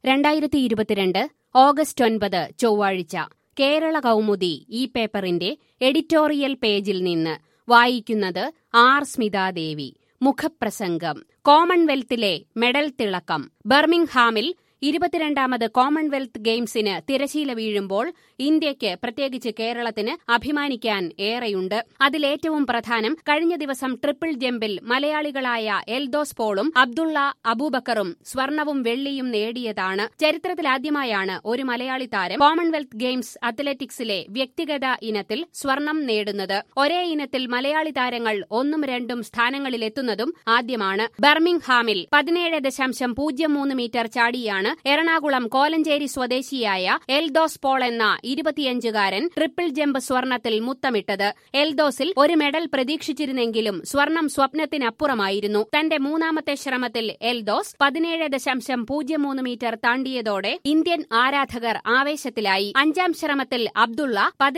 2022 August 9 ചൊവ്വാഴ്ച കേരള കൗമുദി ഈ പേപ്പറിന്റെ എഡിറ്റോറിയൽ പേജിൽ നിന്ന് വായിക്കുന്നത് ആർ സ്മിതാദേവി. മുഖപ്രസംഗം. കോമൺവെൽത്തിലെ മെഡൽ തിളക്കം. ബർമിംഗ്ഹാമിൽ 22ാമത് കോമൺവെൽത്ത് ഗെയിംസിന് തിരശീല വീഴുമ്പോൾ ഇന്ത്യയ്ക്ക്, പ്രത്യേകിച്ച് കേരളത്തിന് അഭിമാനിക്കാൻ ഏറെയുണ്ട്. അതിലേറ്റവും പ്രധാനം കഴിഞ്ഞ ദിവസം ട്രിപ്പിൾ ജമ്പിൽ മലയാളികളായ എൽദോസ് പോളും അബ്ദുള്ള അബൂബക്കറും സ്വർണവും വെള്ളിയും നേടിയതാണ്. ചരിത്രത്തിലാദ്യമായാണ് ഒരു മലയാളി താരം കോമൺവെൽത്ത് ഗെയിംസ് അത്ലറ്റിക്സിലെ വ്യക്തിഗത ഇനത്തിൽ സ്വർണം നേടുന്നത്. ഒരേ ഇനത്തിൽ മലയാളി താരങ്ങൾ 1ഉം 2ഉം സ്ഥാനങ്ങളിലെത്തുന്നതും ആദ്യമാണ്. ബർമിംഗ്ഹാമിൽ 17.03 മീറ്റർ ചാടിയാണ് എറണാകുളം കോലഞ്ചേരി സ്വദേശിയായ എൽദോസ് പോൾ എന്ന 25-കാരൻ ട്രിപ്പിൾ ജമ്പ് സ്വർണത്തിൽ മുത്തമിട്ടത്. എൽദോസിൽ ഒരു മെഡൽ പ്രതീക്ഷിച്ചിരുന്നെങ്കിലും സ്വർണം സ്വപ്നത്തിനപ്പുറമായിരുന്നു. തന്റെ മൂന്നാമത്തെ ശ്രമത്തിൽ എൽദോസ് 17.03 മീറ്റർ താണ്ടിയതോടെ ഇന്ത്യൻ ആരാധകർ ആവേശത്തിലായി. 5ാം ശ്രമത്തിൽ അബ്ദുള്ള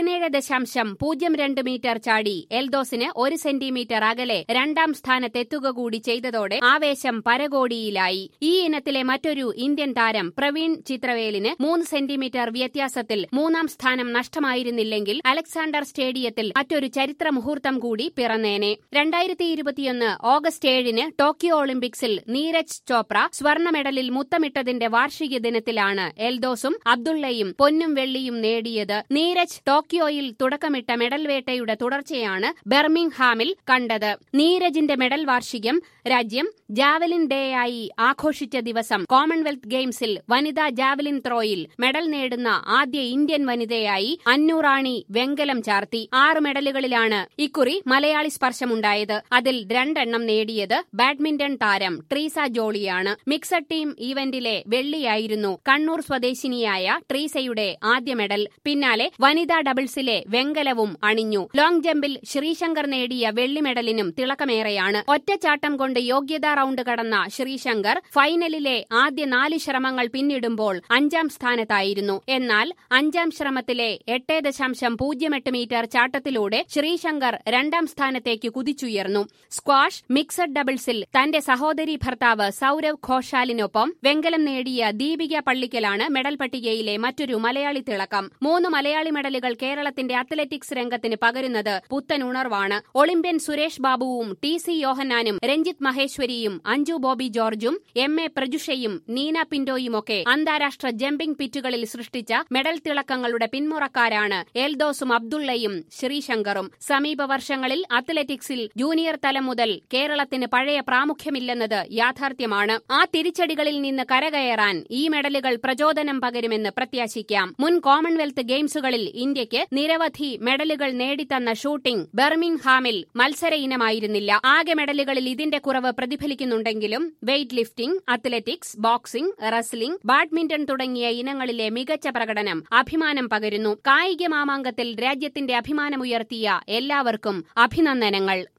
17.02 മീറ്റർ ചാടി എൽദോസിന് 1 സെന്റിമീറ്റർ അകലെ 2ാം സ്ഥാനത്തെത്തുക കൂടി ചെയ്തതോടെ ആവേശം പരകോടിയിലായി. ഈ ഇനത്തിലെ മറ്റൊരു ഇന്ത്യൻ താരം പ്രവീൺ ചിത്രവേലിന് 3 സെന്റിമീറ്റർ വ്യത്യാസത്തിൽ 3ാം സ്ഥാനം നഷ്ടമായിരുന്നില്ലെങ്കിൽ അലക്സാണ്ടർ സ്റ്റേഡിയത്തിൽ മറ്റൊരു ചരിത്ര മുഹൂർത്തം കൂടി പിറന്നേനെ. 2021 ഓഗസ്റ്റ് 7 ടോക്കിയോ ഒളിമ്പിക്സിൽ നീരജ് ചോപ്ര സ്വർണ്ണ മെഡലിൽ മുത്തമിട്ടതിന്റെ വാർഷിക ദിനത്തിലാണ് എൽദോസും അബ്ദുള്ളയും പൊന്നും വെള്ളിയും നേടിയത്. നീരജ് ടോക്കിയോയിൽ തുടക്കമിട്ട മെഡൽ വേട്ടയുടെ തുടർച്ചയാണ് ബർമിംഗ്ഹാമിൽ കണ്ടത്. നീരജിന്റെ മെഡൽ വാർഷികം രാജ്യം ജാവലിൻ ഡേയായി ആഘോഷിച്ച ദിവസം കോമൺവെൽത്ത് ഗെയിംസിൽ വനിതാ ജാവലിൻ ത്രോയിൽ മെഡൽ നേടുന്ന ആദ്യ ഇന്ത്യൻ വനിതയായി അന്നു റാണി വെങ്കലം ചാർത്തി. 6 മെഡലുകളിലാണ് ഇക്കുറി മലയാളി സ്പർശമുണ്ടായത്. അതിൽ 2 എണ്ണം നേടിയത് ബാഡ്മിന്റൺ താരം ട്രീസ ജോളിയാണ്. മിക്സഡ് ടീം ഈവന്റിലെ വെള്ളിയായിരുന്നു കണ്ണൂർ സ്വദേശിനിയായ ട്രീസയുടെ ആദ്യ മെഡൽ. പിന്നാലെ വനിതാ ഡബിൾസിലെ വെങ്കലവും അണിഞ്ഞു. ലോങ് ജമ്പിൽ ശ്രീശങ്കർ നേടിയ വെള്ളി മെഡലിനും തിളക്കമേറെയാണ്. ഒറ്റച്ചാട്ടം കൊണ്ട് യോഗ്യതാ റൌണ്ട് കടന്ന ശ്രീശങ്കർ ഫൈനലിലെ ആദ്യ 4 ശ്രമങ്ങൾ പിന്നിടുമ്പോൾ 5ാം സ്ഥാനത്തായിരുന്നു. എന്നാൽ 5ാം ശ്രമത്തിലെ 8.08 മീറ്റർ ചാട്ടത്തിലൂടെ ശ്രീശങ്കർ 2ാം സ്ഥാനത്തേക്ക് കുതിച്ചുയർന്നു. സ്ക്വാഷ് മിക്സഡ് ഡബിൾസിൽ തന്റെ സഹോദരി ഭർത്താവ് സൌരവ് ഘോഷാലിനൊപ്പം വെങ്കലം നേടിയ ദീപിക പള്ളിക്കലാണ് മെഡൽ പട്ടികയിലെ മറ്റൊരു മലയാളി തിളക്കം. 3 മലയാളി മെഡലുകൾ കേരളത്തിന്റെ അത്ലറ്റിക്സ് രംഗത്തിന് പകരുന്നത് പുത്തൻ ഉണർവാണ്. ഒളിമ്പ്യൻ സുരേഷ് ബാബുവും TC യോഹന്നാനും രഞ്ജിത്ത് മഹേശ്വരിയും അഞ്ജു ബോബി ജോർജും MA പ്രജുഷയും നീന പിന്റോയുമൊക്കെ അന്താരാഷ്ട്ര ജമ്പിംഗ് പിറ്റുകളിൽ സൃഷ്ടിച്ച മെഡൽ തിളക്കങ്ങളുടെ പിന്മുറക്കാരാണ് എൽദോസും അബ്ദുള്ളയും ശ്രീശങ്കറും. സമീപ വർഷങ്ങളിൽ അത്ലറ്റിക്സിൽ ജൂനിയർ തലം മുതൽ കേരളത്തിന് പഴയ പ്രാമുഖ്യമില്ലെന്നത് യാഥാർത്ഥ്യമാണ്. ആ തിരിച്ചടികളിൽ നിന്ന് കരകയറാൻ ഈ മെഡലുകൾ പ്രചോദനം പകരുമെന്ന് പ്രത്യാശിക്കാം. മുൻ കോമൺവെൽത്ത് ഗെയിംസുകളിൽ ഇന്ത്യയ്ക്ക് നിരവധി മെഡലുകൾ നേടിത്തന്ന ഷൂട്ടിംഗ് ബർമിംഗ്ഹാമിൽ മത്സര ഇനമായിരുന്നില്ല. ആകെ മെഡലുകളിൽ ഇതിന്റെ കുറവ് പ്രതിഫലിക്കുന്നുണ്ടെങ്കിലും weight lifting, athletics, boxing, wrestling, badminton തുടങ്ങിയ ഇനങ്ങളിലെ മികച്ച പ്രകടനം അഭിമാനം പകരുന്നു. കായിക മാമാങ്കത്തിൽ രാജ്യത്തിന്റെ അഭിമാനമുയർത്തിയ എല്ലാവർക്കും അഭിനന്ദനങ്ങൾ.